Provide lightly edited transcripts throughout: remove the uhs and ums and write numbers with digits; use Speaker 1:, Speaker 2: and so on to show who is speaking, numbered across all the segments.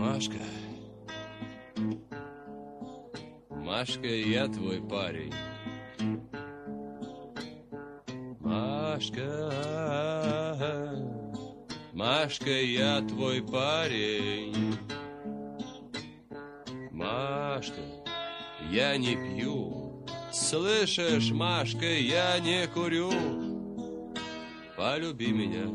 Speaker 1: Машка, Машка, я твой парень. Машка, Машка, я твой парень. Машка, я не пью. Слышишь, Машка, я не курю. Полюби меня.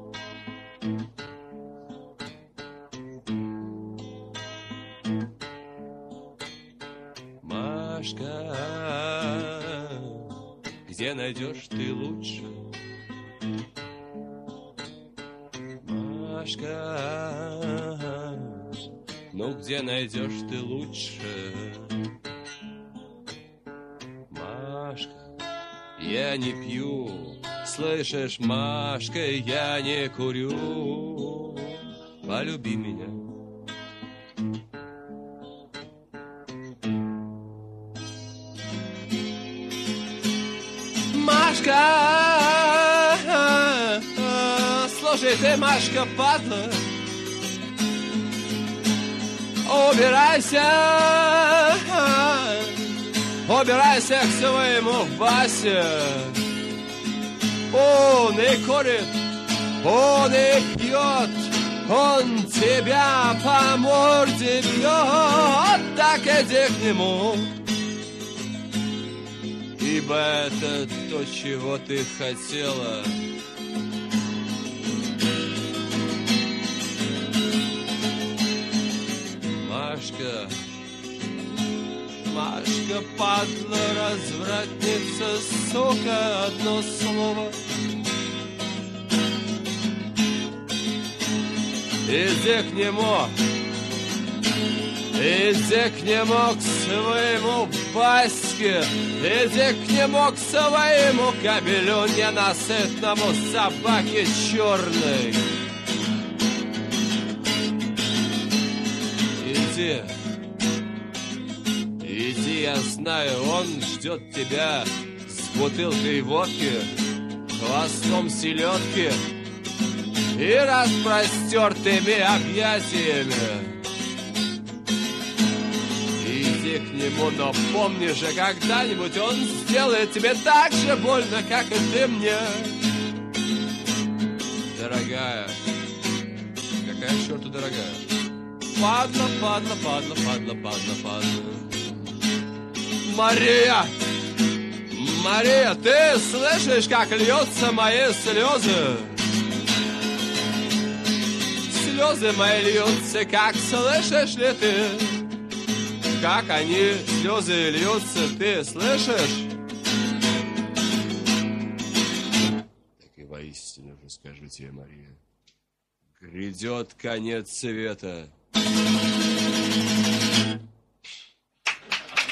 Speaker 1: Машка, где найдешь ты лучше? Машка, ну где найдешь ты лучше? Машка, я не пью. Слышишь, Машка, я не курю. Полюби меня. Машка, слушай ты, Машка, падла, убирайся, убирайся к своему Васе. Он и курит, он и пьет, он тебя по морде бьет, так иди к нему. Ибо это то, чего ты хотела. Машка, Машка, падла, развратница, сука, одно слово. Иди к нему, иди к нему, к своему Ваське, иди к нему, к своему кобелю ненасытному, собаке черной. Иди, иди, я знаю, он ждет тебя с бутылкой водки, хвостом селедки и распростертыми объятиями. Иди к нему, но помни же, когда-нибудь он сделает тебе так же больно, как и ты мне. Дорогая, какая к черту дорогая? Падла, падла, падла, падла, падла, падла. Мария! Мария, ты слышишь, как льются мои слезы? Слезы мои льются, как слышишь ли ты? Как они, слезы, льются, ты слышишь? Так и воистину же скажу тебе, Мария, грядет конец света.